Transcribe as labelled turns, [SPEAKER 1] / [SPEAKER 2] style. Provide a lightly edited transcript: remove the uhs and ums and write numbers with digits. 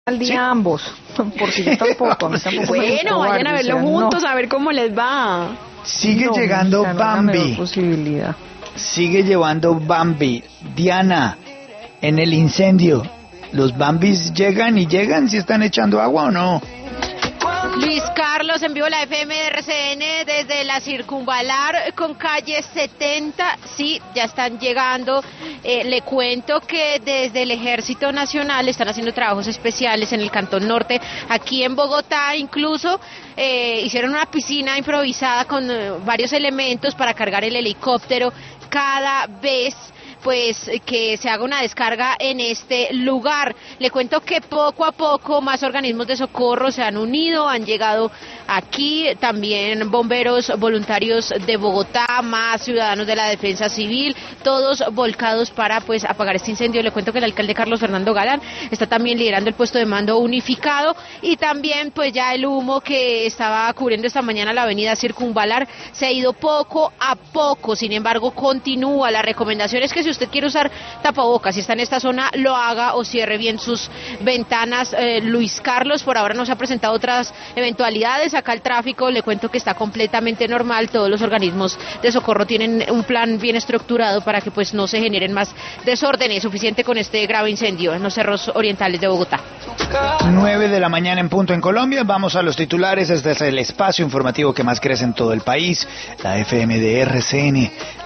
[SPEAKER 1] al
[SPEAKER 2] Sí.
[SPEAKER 1] día ambos, porque yo tampoco, a mí tampoco me
[SPEAKER 3] Bueno,
[SPEAKER 1] gustó
[SPEAKER 3] vayan a
[SPEAKER 1] Barbie,
[SPEAKER 3] verlo
[SPEAKER 1] o sea,
[SPEAKER 3] juntos,
[SPEAKER 1] no.
[SPEAKER 3] a ver cómo les va.
[SPEAKER 2] Sigue
[SPEAKER 1] No,
[SPEAKER 2] llegando
[SPEAKER 1] mexicano, la menor
[SPEAKER 2] Bambi.
[SPEAKER 1] posibilidad.
[SPEAKER 2] Sigue llevando Bambi. Diana, en el incendio, ¿los Bambis llegan y llegan si están echando agua o no?
[SPEAKER 3] Luis Carlos, en vivo la FM de RCN desde la Circunvalar con calle 70. Sí, ya están llegando. Le cuento que desde el Ejército Nacional están haciendo trabajos especiales en el Cantón Norte. Aquí en Bogotá incluso hicieron una piscina improvisada con varios elementos para cargar el helicóptero cada vez pues que se haga una descarga en este lugar. Le cuento que poco a poco más organismos de socorro se han unido, han llegado aquí, también bomberos voluntarios de Bogotá, más ciudadanos de la defensa civil, todos volcados para pues apagar este incendio. Le cuento que el alcalde Carlos Fernando Galán está también liderando el puesto de mando unificado y también pues ya el humo que estaba cubriendo esta mañana la avenida Circunvalar se ha ido poco a poco, sin embargo continúa. La recomendación es que si usted quiere usar tapabocas, si está en esta zona, lo haga o cierre bien sus ventanas. Luis Carlos, por ahora no se ha presentado otras eventualidades. Acá el tráfico, le cuento que está completamente normal. Todos los organismos de socorro tienen un plan bien estructurado para que pues no se generen más desórdenes. Suficiente con este grave incendio en los cerros orientales de Bogotá.
[SPEAKER 2] 9 de la mañana en punto en Colombia. Vamos a los titulares. Este es el espacio informativo que más crece en todo el país. La FM de RCN.